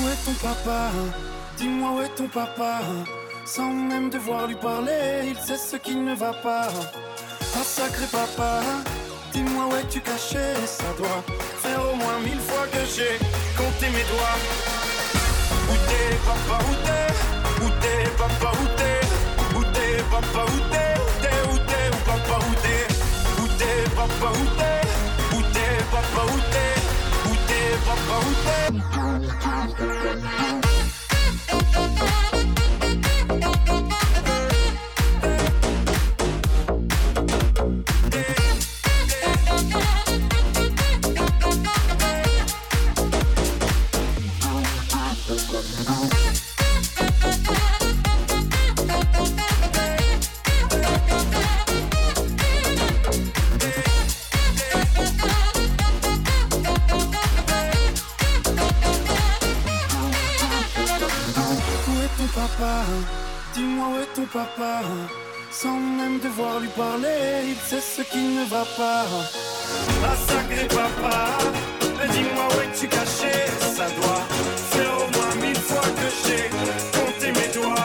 Où est ton papa? Dis-moi où est ton papa? Sans même devoir lui parler, il sait ce qui ne va pas. Ah sacré papa, dis-moi où es-tu caché? Ça doit faire au moins 1000 fois que j'ai compté mes doigts. Où t'es papa, où t'es? Où t'es papa, où t'es? Où t'es papa, où t'es? Où t'es, où papa, où t'es? Où t'es papa, où t'es? Où t'es papa, où t'es? Où t'es papa, où t'es? Dis-moi où est ton papa? Sans même devoir lui parler, il sait ce qui ne va pas. Ah sacré papa, dis-moi où es-tu caché? Ça doit faire au moins 1000 fois que j'ai compté mes doigts.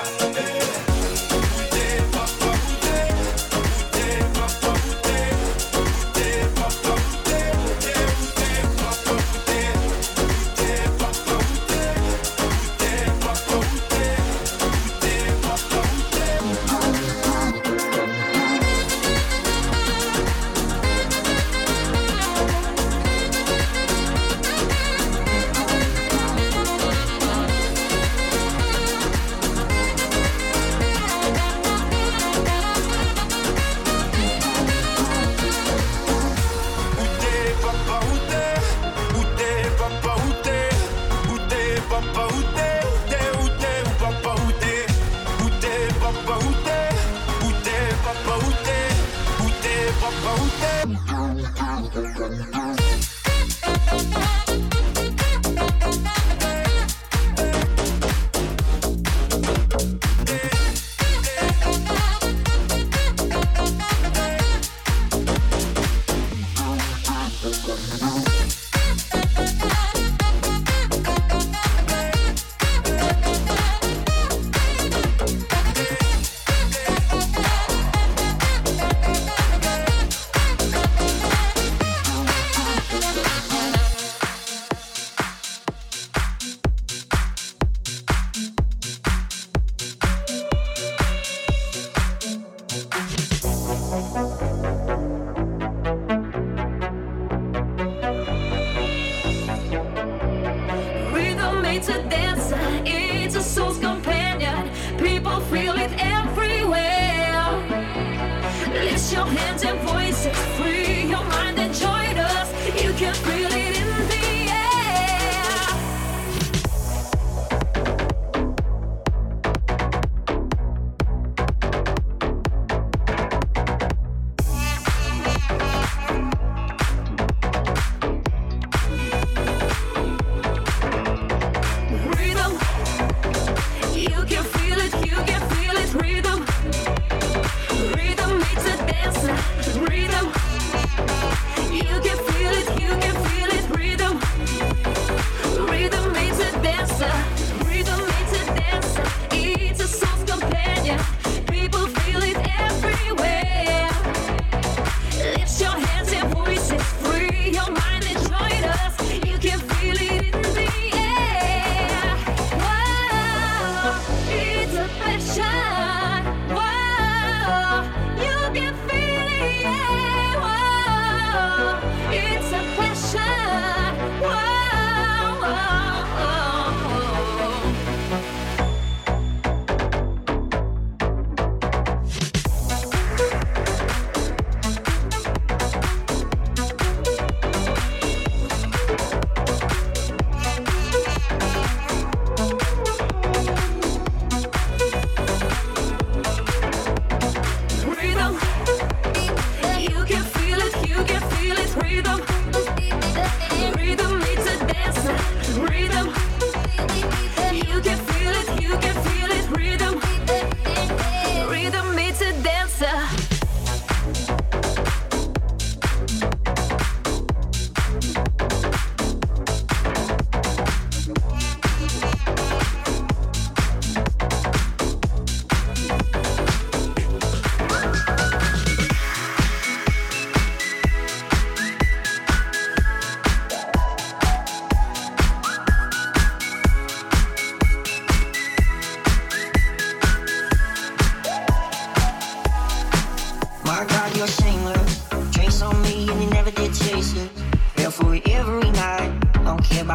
Rhythm, you can feel it,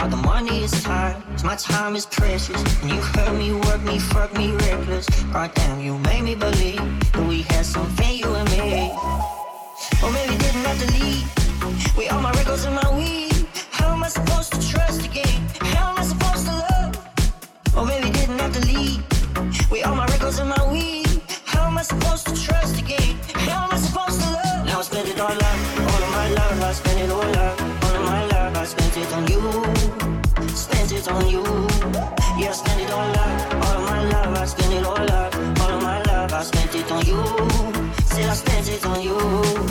about the money, it's time. My time is precious. And you hurt me, work me, fuck me, reckless. God damn, you made me believe that we had something, you and me. Or maybe didn't have to leave. We all my records and my weed. How am I supposed to trust again? How am I supposed to love? Or maybe didn't have to leave. We all my records and my weed. How am I supposed to trust again? How am I supposed to love? Now I spend it all of my love. I spend it all of my love. I spent it on you, spent it on you. Yeah, I spend it all of my love. I spend it all of my love. I spent it on you, still I spent it on you.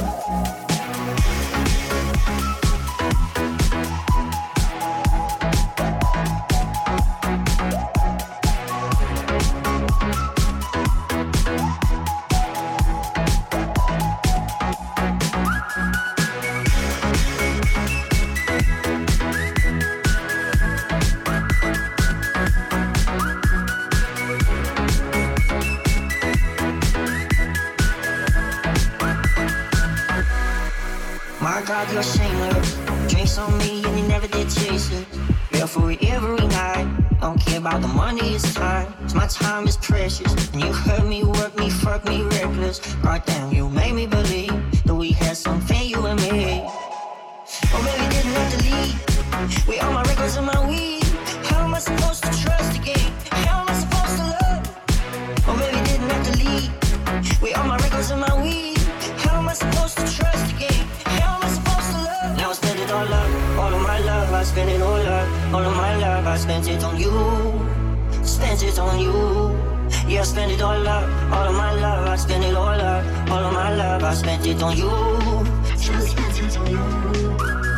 You're shameless. Drinks on me and you never did chase it. Feel for it every night. Don't care about the money, it's time. My time is precious. And you hurt me, work me, fuck me, reckless. God damn, you made me believe that we had something, you and me. Or maybe didn't have to leave. We all my records and my weed. How am I supposed to trust again? How am I supposed to love? Or maybe didn't have to leave. We all my records and my weed. How am I supposed to trust again? How am I supposed to love? Now I spend it all of my love. I spend it all of my love. I spent it on you, spent it on you. Yeah, I spend it all of my love. I spend it all of my love. I spent it on you. Spent it on you.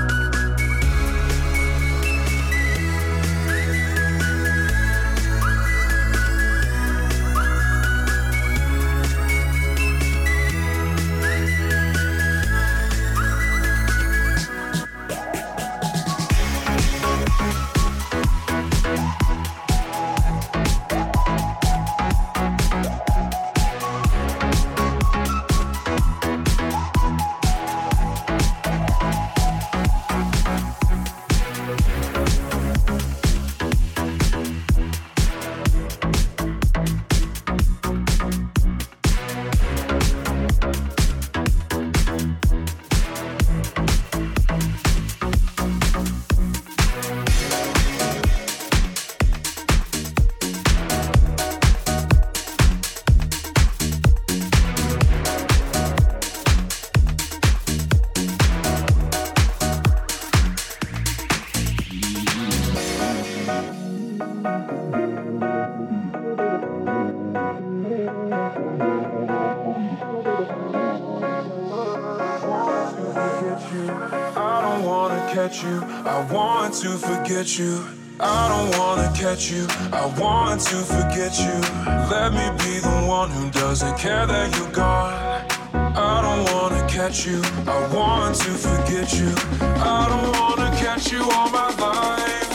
To forget you, I don't wanna catch you. I want to forget you. Let me be the one who doesn't care that you're gone. I don't wanna catch you. I want to forget you. I don't wanna catch you all my life.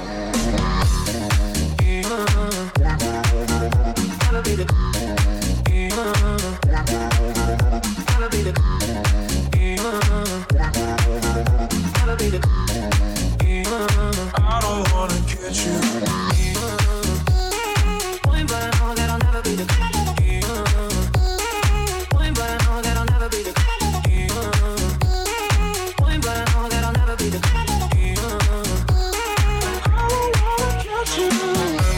Gotta be the. Gotta be the. Gotta be the. I don't wanna catch you. Point blank, I know that I'll never be the. Point blank, I know that I'll never be the. Point blank, I know that I'll never be the. I don't wanna catch you.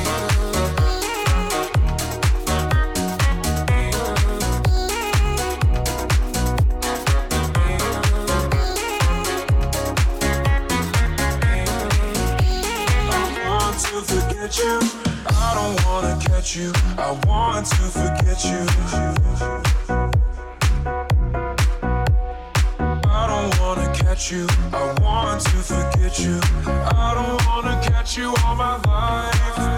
You. I don't wanna catch you. I want to forget you. I don't wanna catch you. I want to forget you. I don't wanna catch you all my life.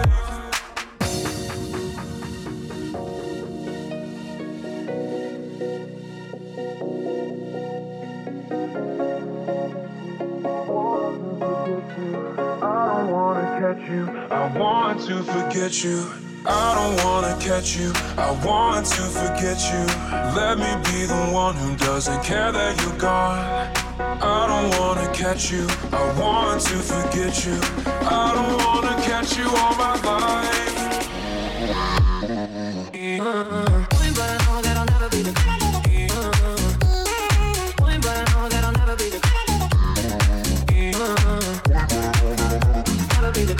I want to forget you. I don't wanna catch you. I want to forget you. Let me be the one who doesn't care that you're gone. I don't wanna catch you, I want to forget you. I don't wanna catch you all my life. But I know that I'll never be the but I know that I'll never be the never be the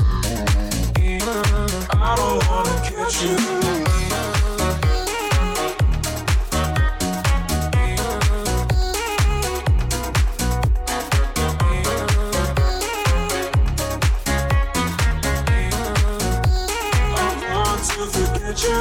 I don't wanna catch you. You.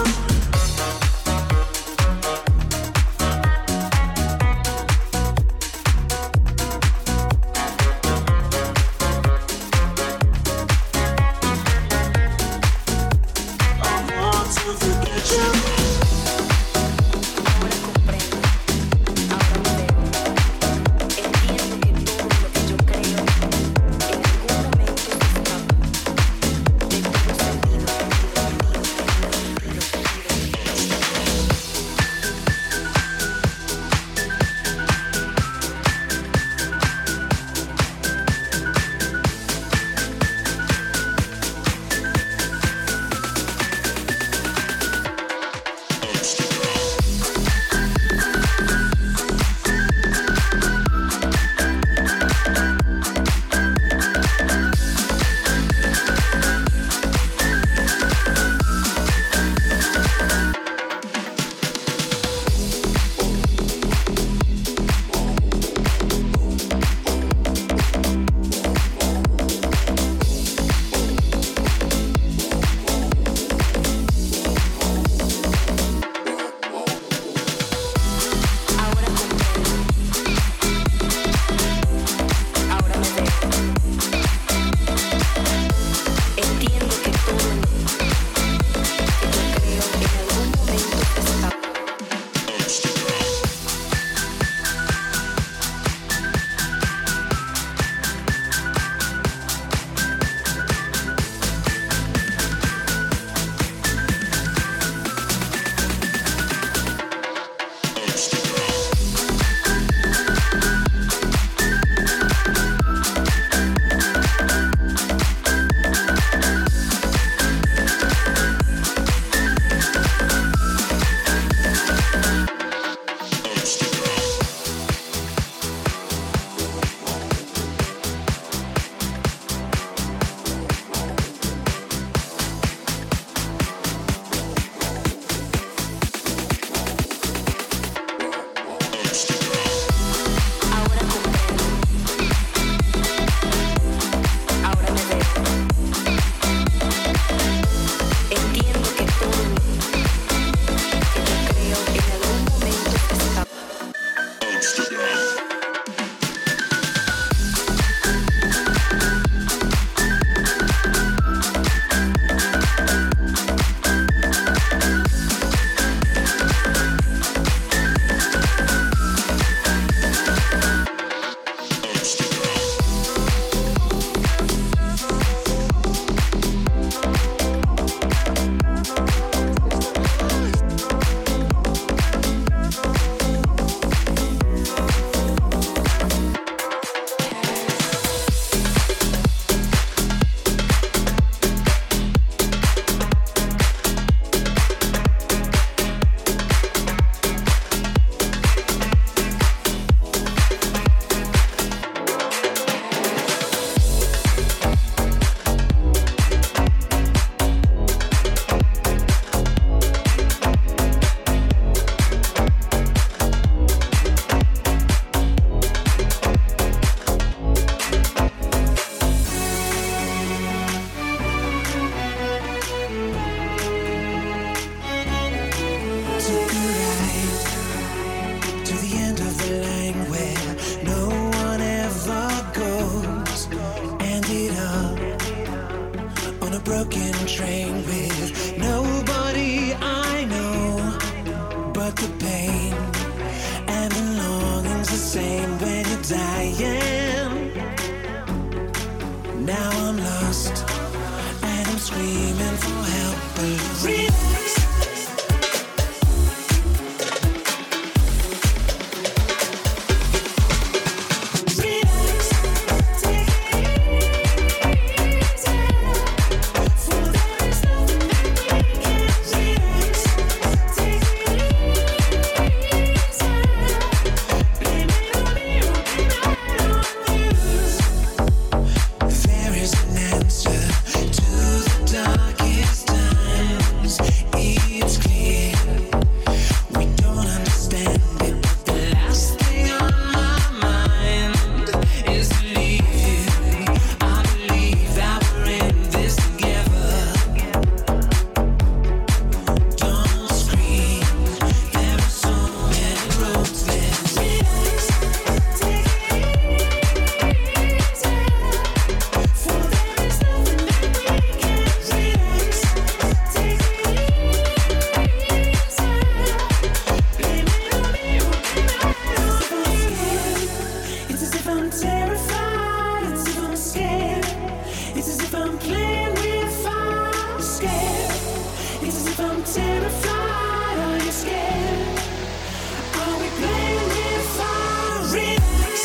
terrified? Are you scared? Are we playing with fire? Relax.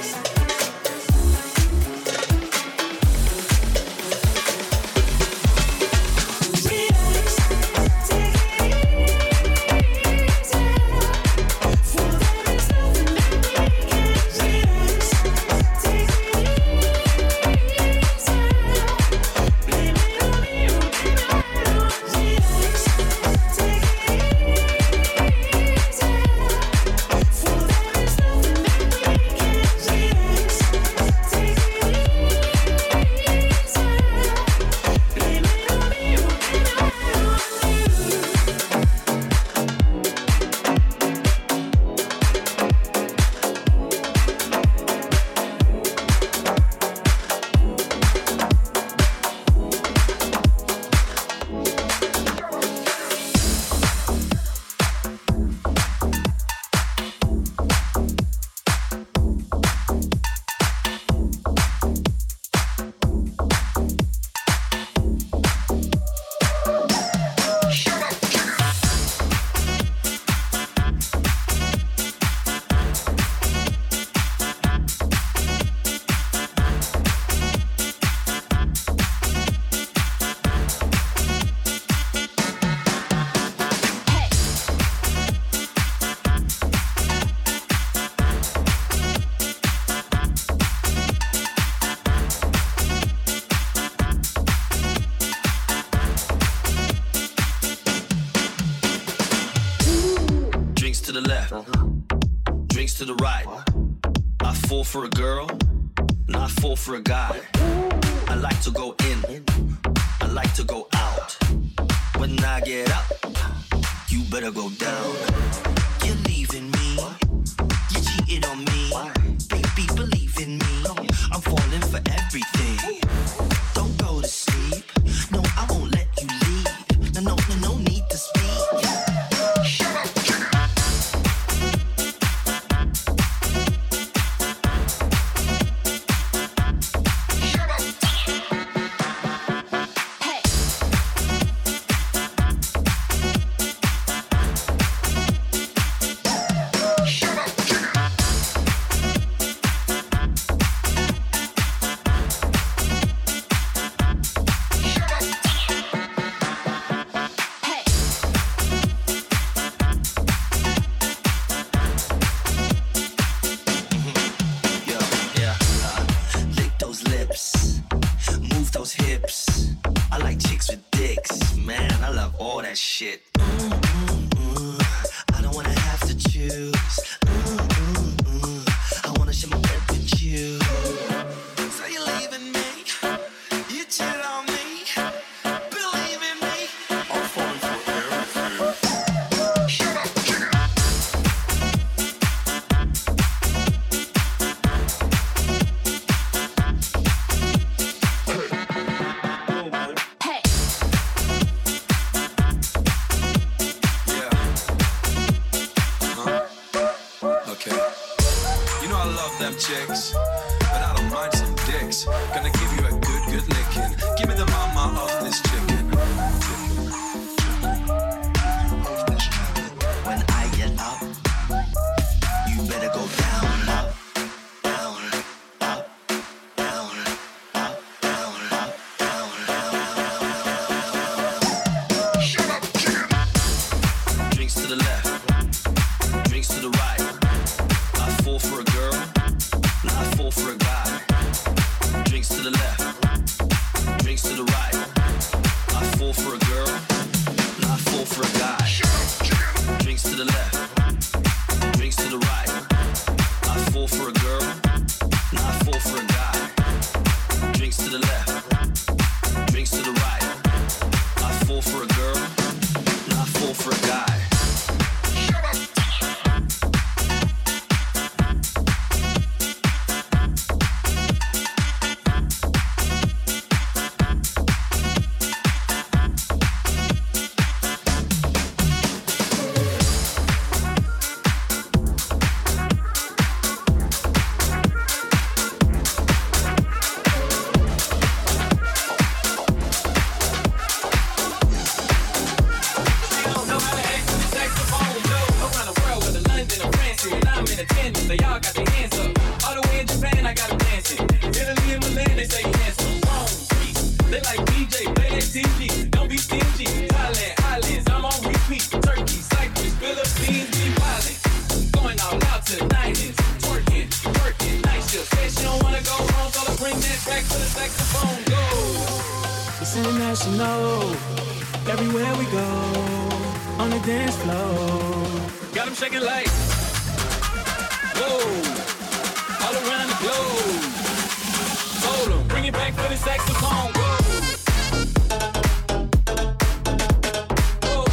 Relax. Take it easy. For there is nothing that we can't relax. Take it easy. Blame it on me, relax. Take it easy. For there is nothing that we can't relax. Take it easy. Blame it on me, Drinks to the left, drinks to the right. I fall for a girl, and I fall for a guy. I like to go in, I like to go out. When I get up, you better go down. You're leaving me, you cheated on me. Baby, believe in me, I'm falling for everything. Don't go to sleep, no, I won't let you leave. No need to speak. Lick those lips, move those hips. I like chicks with dicks, man. I love all that shit. I don't wanna have to choose. I wanna share my bed with you. So you leaving me? You cheat on me? Believe in me? I'm falling for everything. Chicks, but I don't mind some dicks. Gonna give you a good licking. Give me the mama of this chicken. When I get up, you better go down, up, down, up, down, up, down, up, down, down. Drinks to the left, drinks to the right. I fall for a girl, I fall for a guy. Drinks to the left, drinks to the right. I fall for a girl, I fall for a guy. Drinks to the left, drinks to the right. I fall for a girl, I fall for a guy. Drinks to the left, drinks to the right. I fall for a girl, I fall for a guy. They like DJ, play that TG, don't be stingy. Thailand, islands, I'm on repeat. Turkey, Cyprus, Philippines, be wildin'. Going all out to the 90s. Twerking, working, night shift. Said she don't wanna go home, so I bring that back to the saxophone. Go. It's international. Everywhere we go, on the dance floor. Got 'em shaking like, whoa, all around the globe. Told 'em, bring it back for the saxophone. Go. Whoa.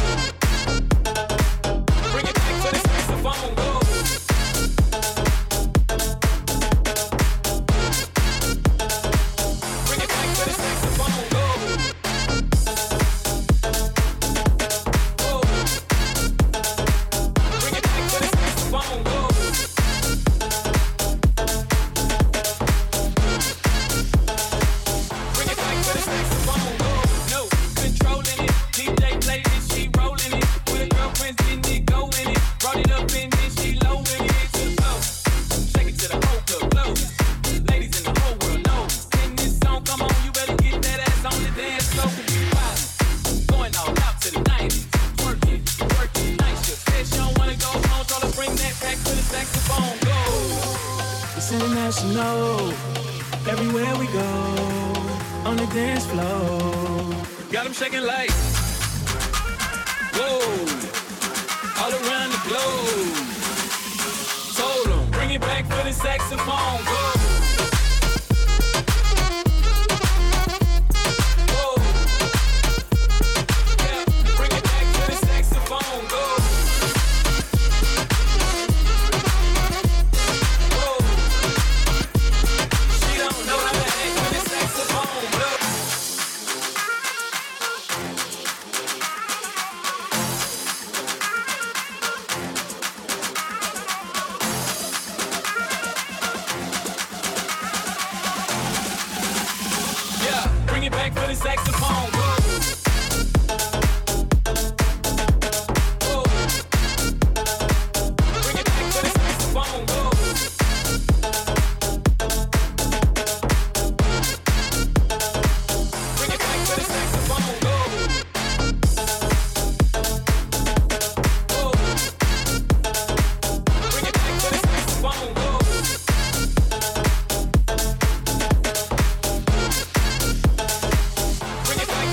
Bring it back for the saxophone. Go. Bring it back for the saxophone. Go. International, everywhere we go, on the dance floor. Got 'em shaking like, whoa, all around the globe. Told 'em, bring it back for the saxophone. Go. Whoa. Yeah, bring it back for the saxophone. Go. Bring it back for the saxophone. Go. Whoa. Bring it back for the saxophone. Go. Bring it back for the saxophone. Go. Whoa. Bring it back for the saxophone. Go. Bring it back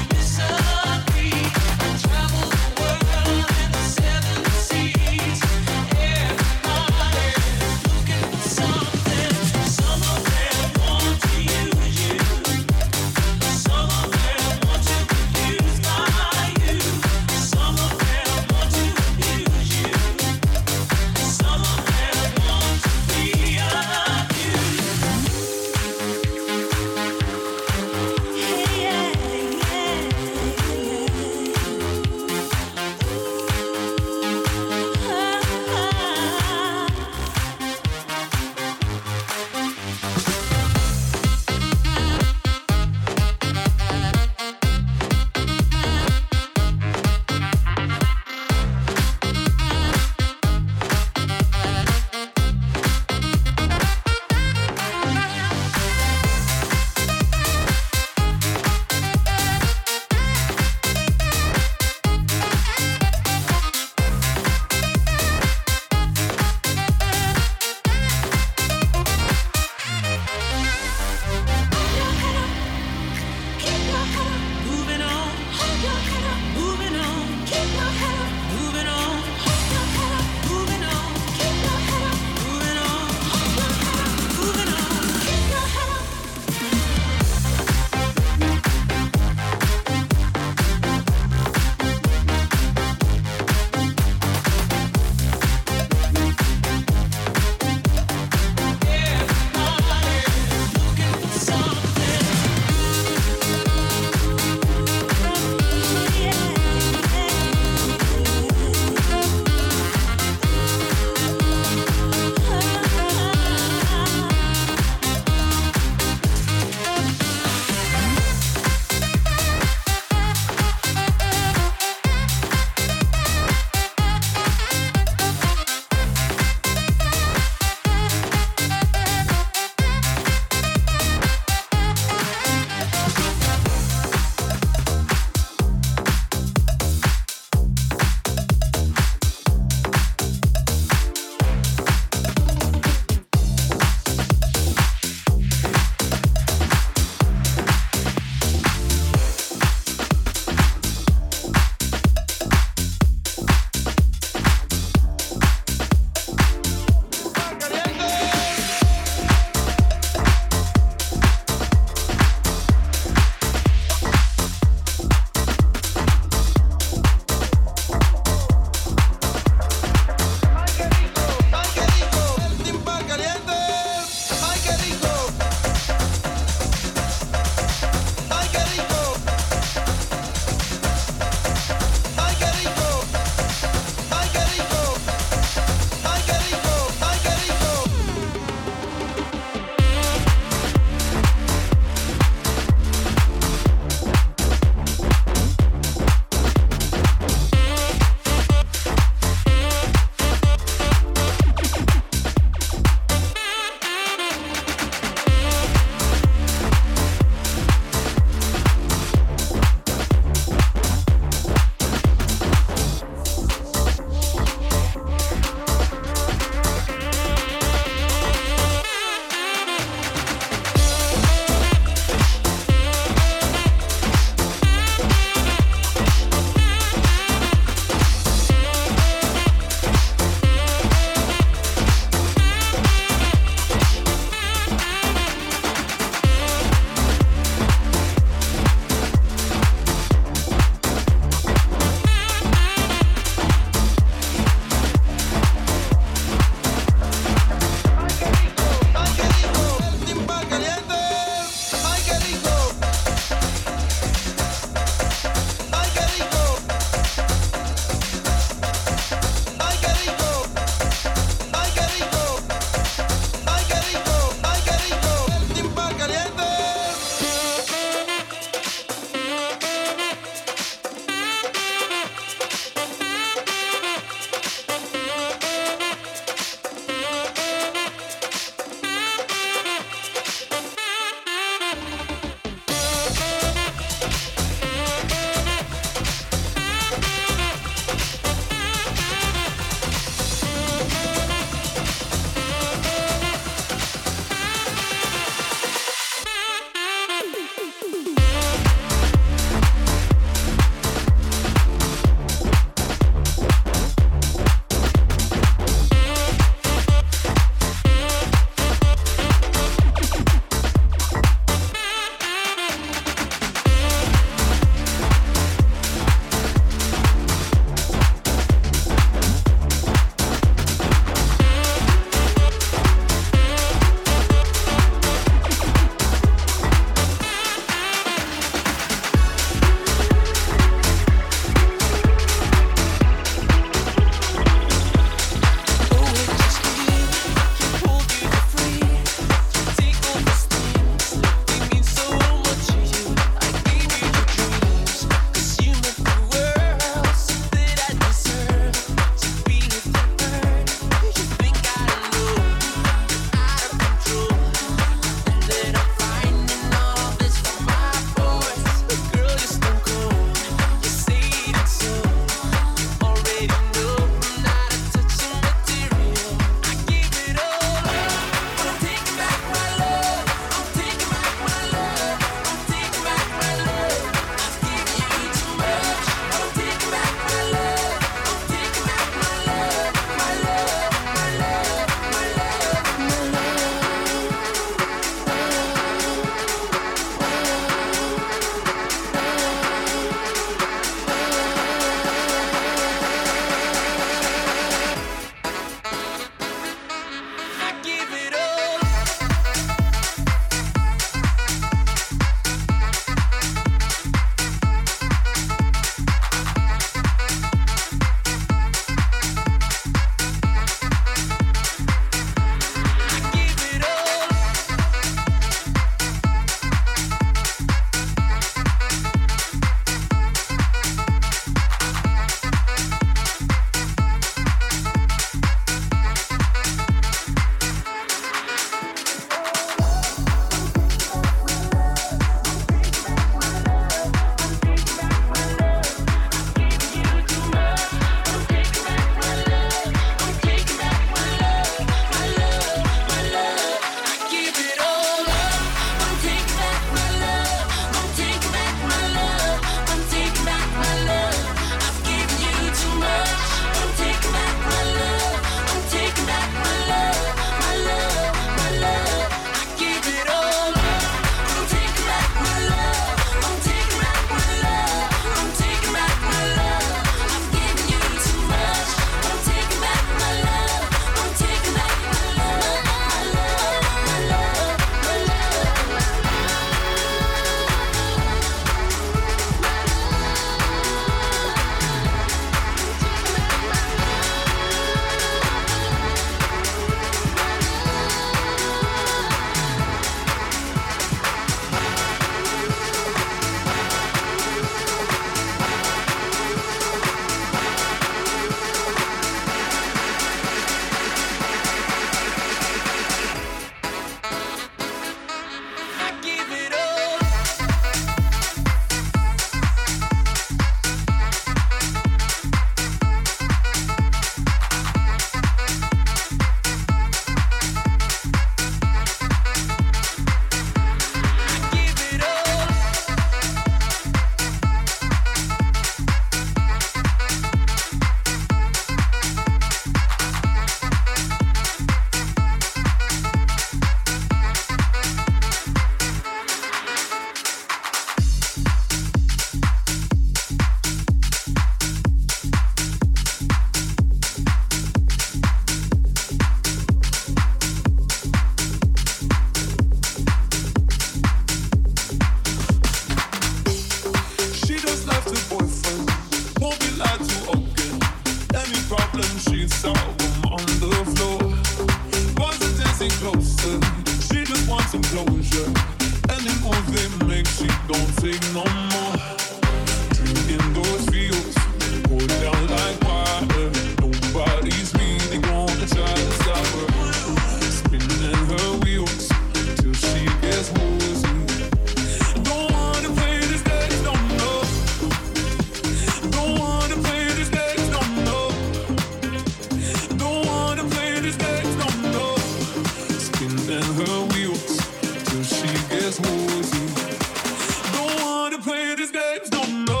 some closure. Any move they make, she don't take no more. Drinking those fields, go down like water. Nobody's really gonna try to stop her. Spinning her wheels till she gets woozy. Don't wanna play this game, don't know. Don't wanna play this game, don't know. Don't wanna play this game, don't know. Spinning her wheels till she gets woozy. Don't wanna play this game, don't know.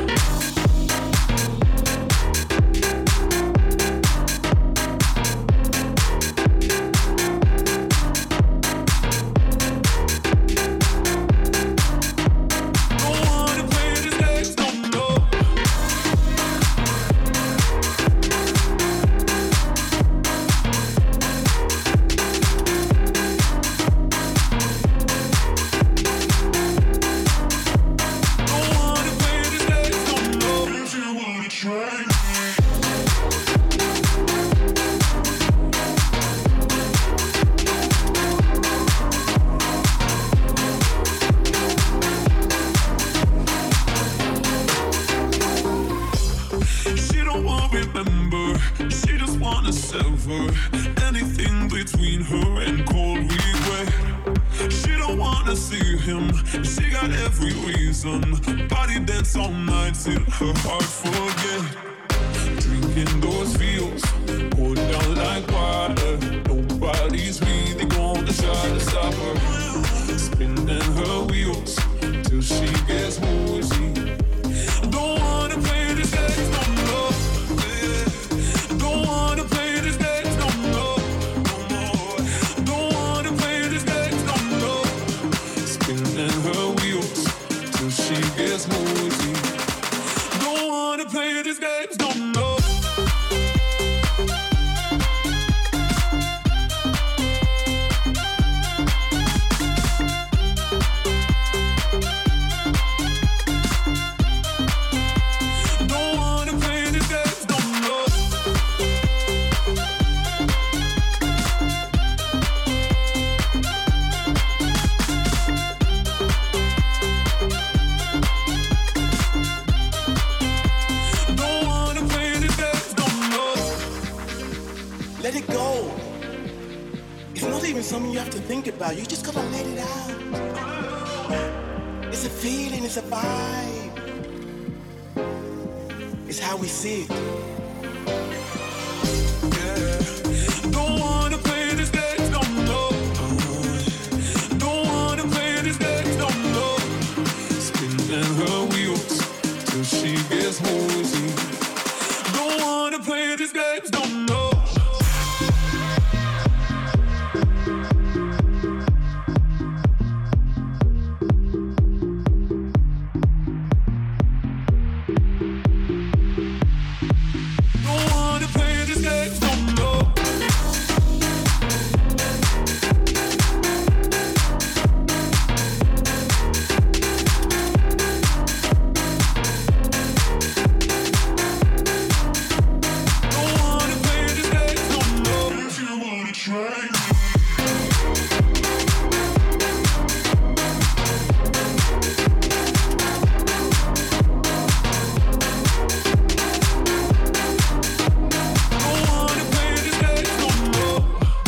She don't want to remember, she just wanna sever anything between her and cold regret. She don't wanna see him, she got every reason. Body dance all night till her heart forget. Drinking those fields, go down like water. Nobody's really gonna try to stop her. Spinning her wheels till she gets woozy. Don't wanna play this game, no more. Don't wanna play this game, no more. Don't wanna play this game, no more. Spinning her wheels till she gets woozy. Don't wanna play this game, no more. Don't wanna play this game, no more. Don't wanna play this game, no more. Let it go. It's not even something you have to think about. You just gotta let it out. It's a feeling, it's a vibe. It's how we see it. Don't wanna play this game, no more. Don't wanna play this game, no more. Spinning her wheels till she gets woozy. Don't wanna play this game, no more. Don't wanna play this game, no more. Don't wanna play this game, no more. If you wanna try. Don't wanna play this game, no more.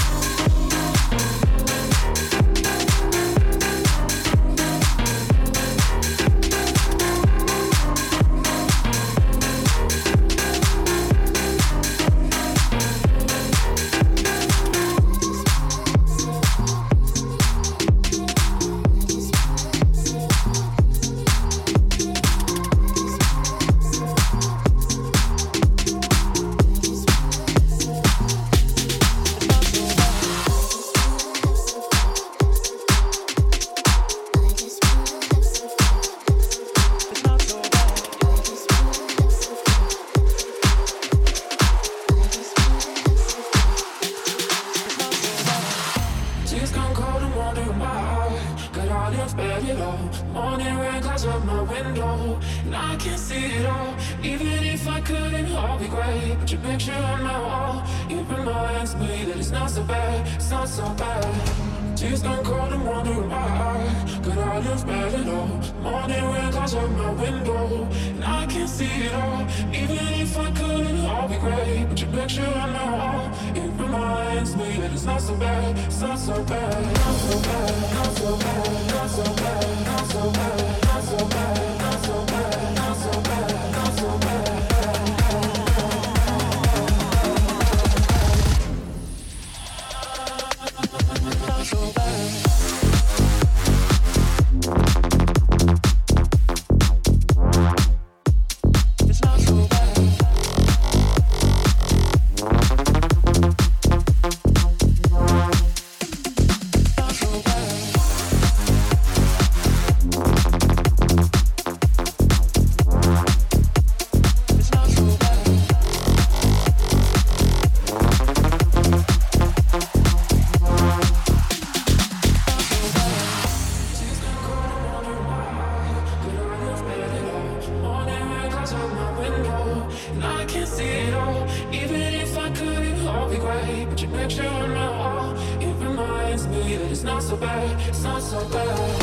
Tears come cold and water in my heart. Got all your bed it all. Morning rain clouds up my window, and I can't see it all. Even if I couldn't, all be great. Put your picture on my wall. You remind me that it's not so bad, it's not so bad. Tears gone cold and wondering why could I live bad at all? Morning rain clouds up my window, and I can't see it all. Even if I could, it'd all be great. But your picture on my wall, it reminds me that it's not so bad. It's not so bad. Not so bad. Not so bad. Not so bad. Not so bad. Not so bad. Not so bad. Not so bad. Not so bad. Not so bad. It's not so bad. Not so bad. It's not so bad. And I can't see it all. Even if I could, it'd all be great. But your picture on my wall, it reminds me that it's not so bad. It's not so bad.